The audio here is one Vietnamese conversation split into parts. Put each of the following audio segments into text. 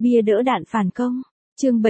Bia đỡ đạn phản công. Chương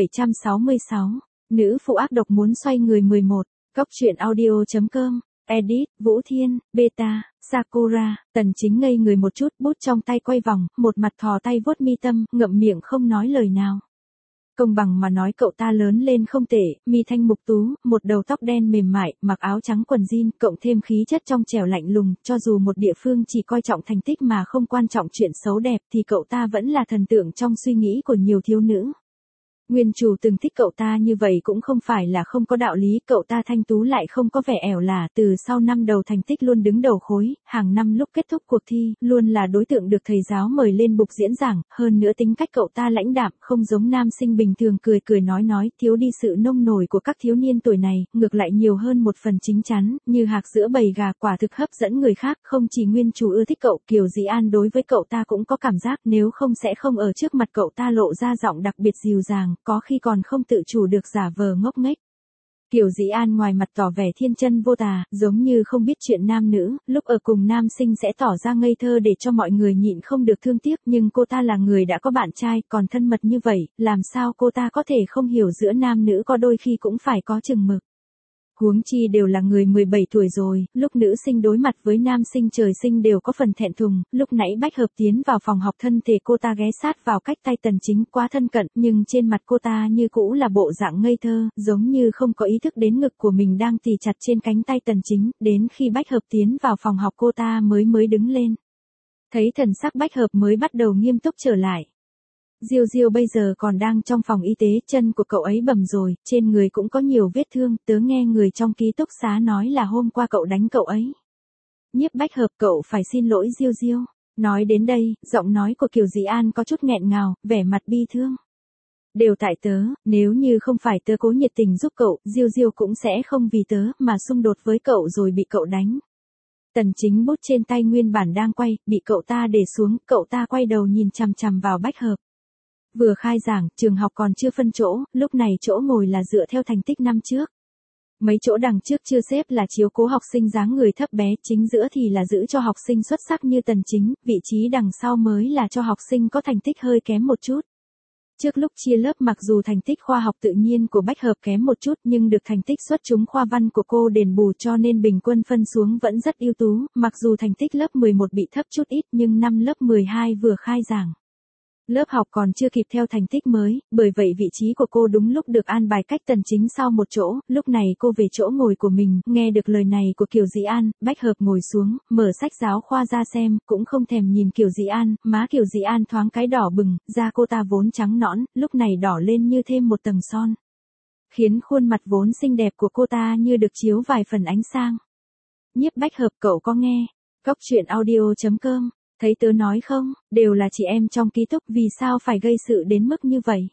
766. Nữ phụ ác độc muốn xoay người 11. Góc truyện audio.com. Edit, Vũ Thiên, Beta, Sakura. Tần Chính ngây người một chút, bút trong tay quay vòng, một mặt thò tay vuốt mi tâm, ngậm miệng không nói lời nào. Công bằng mà nói cậu ta lớn lên không tệ, mi thanh mục tú, một đầu tóc đen mềm mại, mặc áo trắng quần jean, cộng thêm khí chất trong trẻo lạnh lùng, cho dù một địa phương chỉ coi trọng thành tích mà không quan trọng chuyện xấu đẹp thì cậu ta vẫn là thần tượng trong suy nghĩ của nhiều thiếu nữ. Nguyên chủ từng thích cậu ta như vậy cũng không phải là không có đạo lý, cậu ta thanh tú lại không có vẻ ẻo lả, từ sau năm đầu thành tích luôn đứng đầu khối, hàng năm lúc kết thúc cuộc thi, luôn là đối tượng được thầy giáo mời lên bục diễn giảng, hơn nữa tính cách cậu ta lãnh đạm, không giống nam sinh bình thường cười cười nói, thiếu đi sự nông nổi của các thiếu niên tuổi này, ngược lại nhiều hơn một phần chính chắn, như hạc giữa bầy gà, quả thực hấp dẫn người khác, không chỉ nguyên chủ ưa thích cậu, Kiều Dĩ An đối với cậu ta cũng có cảm giác, nếu không sẽ không ở trước mặt cậu ta lộ ra giọng đặc biệt dịu dàng, có khi còn không tự chủ được giả vờ ngốc nghếch. Kiều Dĩ An ngoài mặt tỏ vẻ thiên chân vô tà, giống như không biết chuyện nam nữ, lúc ở cùng nam sinh sẽ tỏ ra ngây thơ để cho mọi người nhịn không được thương tiếc, nhưng cô ta là người đã có bạn trai, còn thân mật như vậy, làm sao cô ta có thể không hiểu giữa nam nữ có đôi khi cũng phải có chừng mực. Huống chi đều là người 17 tuổi rồi, lúc nữ sinh đối mặt với nam sinh trời sinh đều có phần thẹn thùng, lúc nãy Bách Hợp tiến vào phòng học thân thể cô ta ghé sát vào cách tay Tần Chính quá thân cận, nhưng trên mặt cô ta như cũ là bộ dạng ngây thơ, giống như không có ý thức đến ngực của mình đang tì chặt trên cánh tay Tần Chính, đến khi Bách Hợp tiến vào phòng học cô ta mới đứng lên. Thấy thần sắc Bách Hợp mới bắt đầu nghiêm túc trở lại. Diêu Diêu bây giờ còn đang trong phòng y tế, chân của cậu ấy bầm rồi, trên người cũng có nhiều vết thương, tớ nghe người trong ký túc xá nói là hôm qua cậu đánh cậu ấy. Nhiếp Bách Hợp, cậu phải xin lỗi Diêu Diêu. Nói đến đây, giọng nói của Kiều Dĩ An có chút nghẹn ngào, vẻ mặt bi thương. Đều tại tớ, nếu như không phải tớ cố nhiệt tình giúp cậu, Diêu Diêu cũng sẽ không vì tớ mà xung đột với cậu rồi bị cậu đánh. Tần Chính bút trên tay nguyên bản đang quay, bị cậu ta để xuống, cậu ta quay đầu nhìn chằm chằm vào Bách Hợp. Vừa khai giảng, trường học còn chưa phân chỗ, lúc này chỗ ngồi là dựa theo thành tích năm trước. Mấy chỗ đằng trước chưa xếp là chiếu cố học sinh dáng người thấp bé, chính giữa thì là giữ cho học sinh xuất sắc như Tần Chính, vị trí đằng sau mới là cho học sinh có thành tích hơi kém một chút. Trước lúc chia lớp mặc dù thành tích khoa học tự nhiên của Bách Hợp kém một chút nhưng được thành tích xuất chúng khoa văn của cô đền bù cho nên bình quân phân xuống vẫn rất ưu tú, mặc dù thành tích lớp 11 bị thấp chút ít nhưng năm lớp 12 vừa khai giảng. Lớp học còn chưa kịp theo thành tích mới, bởi vậy vị trí của cô đúng lúc được an bài cách Tần Chính sau một chỗ, lúc này cô về chỗ ngồi của mình, nghe được lời này của Kiều Dĩ An, Bách Hợp ngồi xuống, mở sách giáo khoa ra xem, cũng không thèm nhìn Kiều Dĩ An, má Kiều Dĩ An thoáng cái đỏ bừng, da cô ta vốn trắng nõn, lúc này đỏ lên như thêm một tầng son. Khiến khuôn mặt vốn xinh đẹp của cô ta như được chiếu vài phần ánh sang. Nhiếp Bách Hợp, cậu có nghe? Góc truyện audio.com. Thấy tớ nói không, đều là chị em trong ký túc, vì sao phải gây sự đến mức như vậy?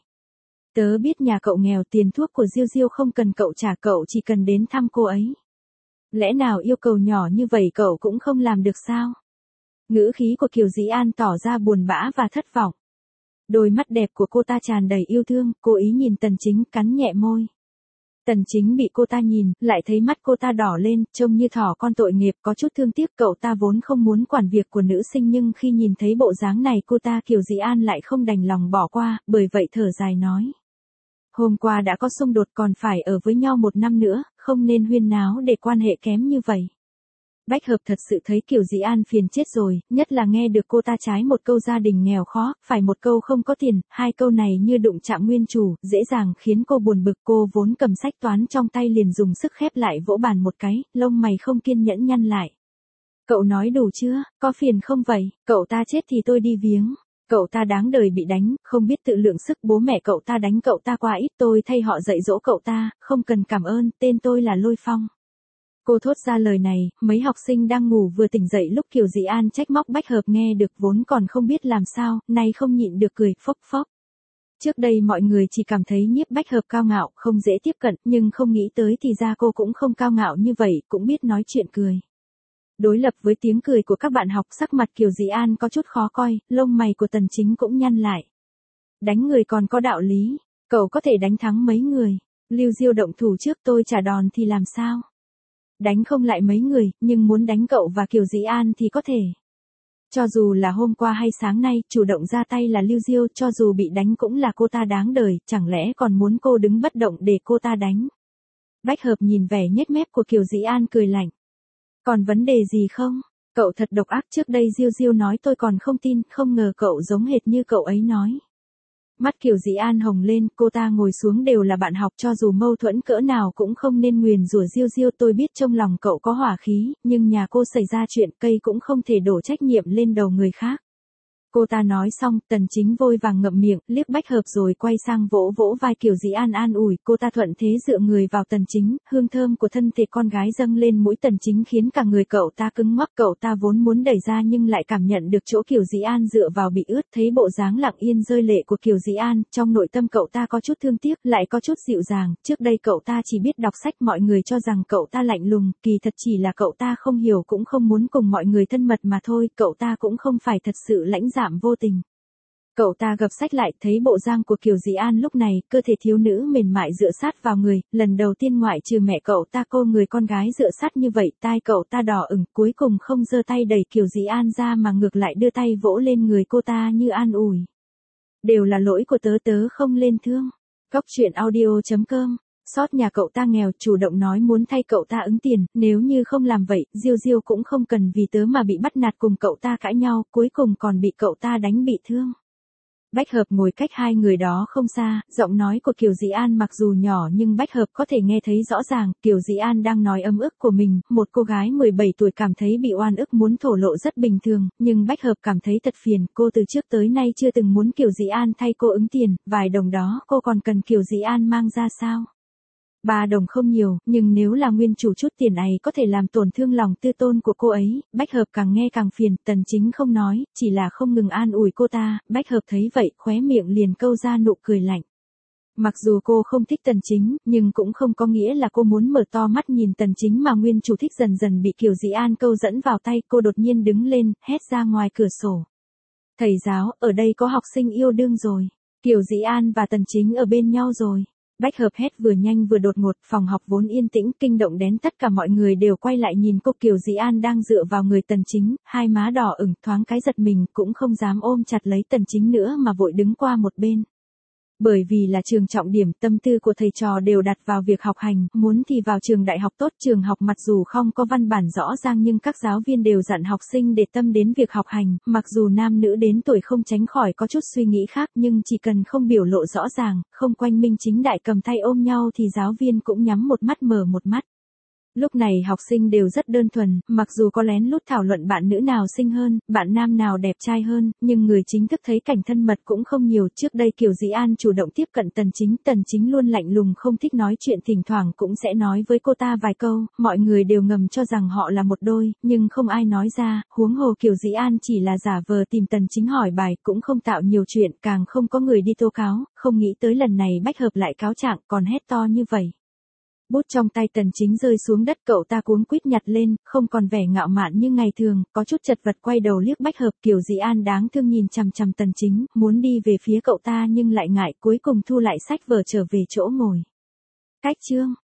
Tớ biết nhà cậu nghèo, tiền thuốc của Diêu Diêu không cần cậu trả, cậu chỉ cần đến thăm cô ấy. Lẽ nào yêu cầu nhỏ như vậy cậu cũng không làm được sao? Ngữ khí của Kiều Dĩ An tỏ ra buồn bã và thất vọng. Đôi mắt đẹp của cô ta tràn đầy yêu thương, cố ý nhìn Tần Chính, cắn nhẹ môi. Tần Chính bị cô ta nhìn, lại thấy mắt cô ta đỏ lên, trông như thỏ con tội nghiệp, có chút thương tiếc, cậu ta vốn không muốn quản việc của nữ sinh nhưng khi nhìn thấy bộ dáng này cô ta Kiều Dĩ An lại không đành lòng bỏ qua, bởi vậy thở dài nói. Hôm qua đã có xung đột còn phải ở với nhau một năm nữa, không nên huyên náo để quan hệ kém như vậy. Bách Hợp thật sự thấy Kiều Dĩ An phiền chết rồi, nhất là nghe được cô ta trái một câu gia đình nghèo khó, phải một câu không có tiền, hai câu này như đụng chạm nguyên chủ, dễ dàng khiến cô buồn bực, cô vốn cầm sách toán trong tay liền dùng sức khép lại vỗ bàn một cái, lông mày không kiên nhẫn nhăn lại. Cậu nói đủ chưa, có phiền không vậy, cậu ta chết thì tôi đi viếng. Cậu ta đáng đời bị đánh, không biết tự lượng sức, bố mẹ cậu ta đánh cậu ta quá ít, tôi thay họ dạy dỗ cậu ta, không cần cảm ơn, tên tôi là Lôi Phong. Cô thốt ra lời này, mấy học sinh đang ngủ vừa tỉnh dậy lúc Kiều Dĩ An trách móc Bách Hợp nghe được vốn còn không biết làm sao, nay không nhịn được cười, phốc phốc. Trước đây mọi người chỉ cảm thấy Nhiếp Bách Hợp cao ngạo, không dễ tiếp cận, nhưng không nghĩ tới thì ra cô cũng không cao ngạo như vậy, cũng biết nói chuyện cười. Đối lập với tiếng cười của các bạn học, sắc mặt Kiều Dĩ An có chút khó coi, lông mày của Tần Chính cũng nhăn lại. Đánh người còn có đạo lý, cậu có thể đánh thắng mấy người, Lưu Diêu động thủ trước tôi trả đòn thì làm sao? Đánh không lại mấy người, nhưng muốn đánh cậu và Kiều Dĩ An thì có thể. Cho dù là hôm qua hay sáng nay, chủ động ra tay là Lưu Diêu, cho dù bị đánh cũng là cô ta đáng đời, chẳng lẽ còn muốn cô đứng bất động để cô ta đánh. Bách Hợp nhìn vẻ nhếch mép của Kiều Dĩ An cười lạnh. Còn vấn đề gì không? Cậu thật độc ác, trước đây Diêu Diêu nói tôi còn không tin, không ngờ cậu giống hệt như cậu ấy nói. Mắt Kiều Dĩ An hồng lên, cô ta ngồi xuống, đều là bạn học, cho dù mâu thuẫn cỡ nào cũng không nên nguyền rủa Diêu Diêu. Tôi biết trong lòng cậu có hỏa khí, nhưng nhà cô xảy ra chuyện, cây cũng không thể đổ trách nhiệm lên đầu người khác. Cô ta nói xong, Tần Chính vội vàng ngậm miệng, liếc Bách Hợp rồi quay sang vỗ vỗ vai Kiều Dĩ An an ủi. Cô ta thuận thế dựa người vào Tần Chính, hương thơm của thân thể con gái dâng lên mũi Tần Chính khiến cả người cậu ta cứng ngắc. Cậu ta vốn muốn đẩy ra nhưng lại cảm nhận được chỗ Kiều Dĩ An dựa vào bị ướt, thấy bộ dáng lặng yên rơi lệ của Kiều Dĩ An, trong nội tâm cậu ta có chút thương tiếc, lại có chút dịu dàng. Trước đây cậu ta chỉ biết đọc sách, mọi người cho rằng cậu ta lạnh lùng, kỳ thật chỉ là cậu ta không hiểu cũng không muốn cùng mọi người thân mật mà thôi, cậu ta cũng không phải thật sự lãnh đạm vô tình. Cậu ta gập sách lại, thấy bộ dáng của Kiều Dĩ An lúc này, cơ thể thiếu nữ mềm mại dựa sát vào người, lần đầu tiên ngoại trừ mẹ cậu ta, cô người con gái dựa sát như vậy, tai cậu ta đỏ ửng, cuối cùng không giơ tay đẩy Kiều Dĩ An ra mà ngược lại đưa tay vỗ lên người cô ta như an ủi. Đều là lỗi của tớ không lên thương. Góc truyện audio.com. Sót nhà cậu ta nghèo, chủ động nói muốn thay cậu ta ứng tiền, nếu như không làm vậy, Diêu Diêu cũng không cần vì tớ mà bị bắt nạt, cùng cậu ta cãi nhau, cuối cùng còn bị cậu ta đánh bị thương. Bách Hợp ngồi cách hai người đó không xa, giọng nói của Kiều Dĩ An mặc dù nhỏ nhưng Bách Hợp có thể nghe thấy rõ ràng. Kiều Dĩ An đang nói ấm ức của mình, một cô gái 17 tuổi cảm thấy bị oan ức muốn thổ lộ rất bình thường, nhưng Bách Hợp cảm thấy thật phiền. Cô từ trước tới nay chưa từng muốn Kiều Dĩ An thay cô ứng tiền, vài đồng đó cô còn cần Kiều Dĩ An mang ra sao? 3 đồng không nhiều, nhưng nếu là nguyên chủ chút tiền này có thể làm tổn thương lòng tư tôn của cô ấy. Bách Hợp càng nghe càng phiền, Tần Chính không nói, chỉ là không ngừng an ủi cô ta. Bách Hợp thấy vậy, khóe miệng liền câu ra nụ cười lạnh. Mặc dù cô không thích Tần Chính, nhưng cũng không có nghĩa là cô muốn mở to mắt nhìn Tần Chính mà nguyên chủ thích. Dần dần bị Kiều Dĩ An câu dẫn vào tay, cô đột nhiên đứng lên, hét ra ngoài cửa sổ. Thầy giáo, ở đây có học sinh yêu đương rồi. Kiều Dĩ An và Tần Chính ở bên nhau rồi. Bách Hợp hét vừa nhanh vừa đột ngột, phòng học vốn yên tĩnh, kinh động đến tất cả mọi người đều quay lại nhìn cô. Kiều Dĩ An đang dựa vào người Tần Chính, hai má đỏ ửng, thoáng cái giật mình, cũng không dám ôm chặt lấy Tần Chính nữa mà vội đứng qua một bên. Bởi vì là trường trọng điểm, tâm tư của thầy trò đều đặt vào việc học hành, muốn thì vào trường đại học tốt. Trường học mặc dù không có văn bản rõ ràng nhưng các giáo viên đều dặn học sinh để tâm đến việc học hành, mặc dù nam nữ đến tuổi không tránh khỏi có chút suy nghĩ khác, nhưng chỉ cần không biểu lộ rõ ràng, không quanh minh chính đại cầm tay ôm nhau thì giáo viên cũng nhắm một mắt mở một mắt. Lúc này học sinh đều rất đơn thuần, mặc dù có lén lút thảo luận bạn nữ nào xinh hơn, bạn nam nào đẹp trai hơn, nhưng người chính thức thấy cảnh thân mật cũng không nhiều. Trước đây Kiều Dĩ An chủ động tiếp cận Tần Chính luôn lạnh lùng không thích nói chuyện, thỉnh thoảng cũng sẽ nói với cô ta vài câu, mọi người đều ngầm cho rằng họ là một đôi, nhưng không ai nói ra, huống hồ Kiều Dĩ An chỉ là giả vờ tìm Tần Chính hỏi bài, cũng không tạo nhiều chuyện, càng không có người đi tố cáo, không nghĩ tới lần này Bách Hợp lại cáo trạng, còn hét to như vậy. Bút trong tay Tần Chính rơi xuống đất, cậu ta cuống quýt nhặt lên, không còn vẻ ngạo mạn như ngày thường, có chút chật vật quay đầu liếc Bách Hợp. Kiều Dĩ An đáng thương nhìn chằm chằm Tần Chính, muốn đi về phía cậu ta nhưng lại ngại, cuối cùng thu lại sách vở trở về chỗ ngồi. Cách chương